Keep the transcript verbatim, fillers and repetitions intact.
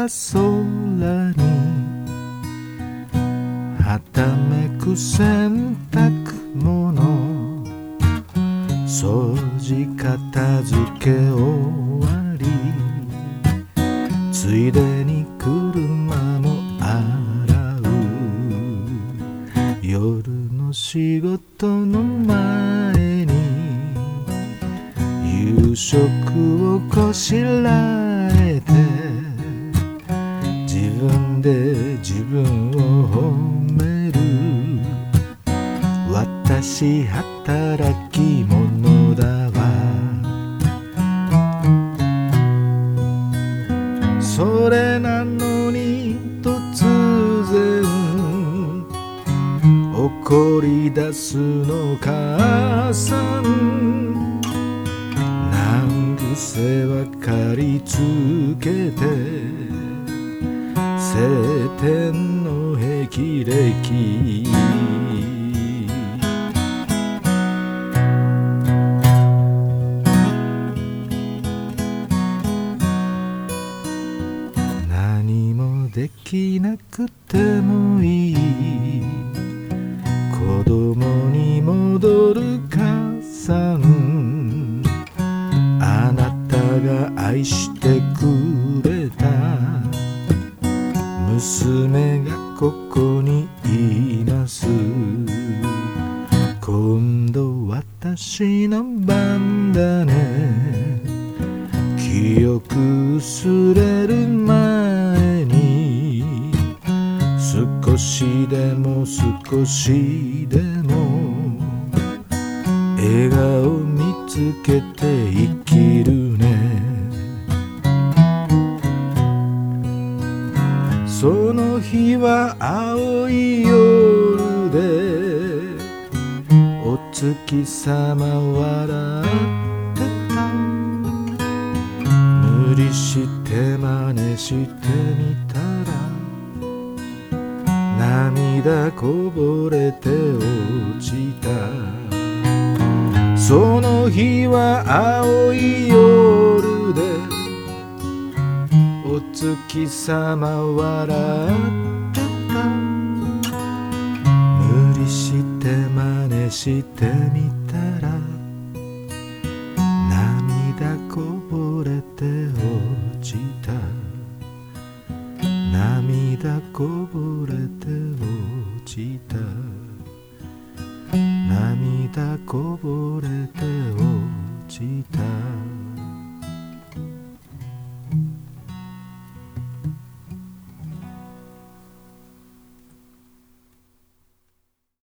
空にはためく洗濯物、掃除片付け終わり、ついでに車も洗う。夜の仕事の前に夕食をこしらえて、自分で自分を褒める。私働き者だわ。それなのに突然怒り出すの母さん。難癖はかりつけて、晴天の霹靂。何もできなくてもいい、子供に戻る母さん。あなたが愛してくれた娘がここにいます。今度私の番だね。記憶薄れる前に、少しでも少しでも笑顔見つけて生きるね。その日は青い夜で、お月様笑ってた。無理して真似してみたら、涙こぼれて落ちた。その日は青い夜で、お月様笑ってた。無理して真似してみたら、涙こぼれて落ちた。涙こぼれて落ちた。涙こぼれて落ちた。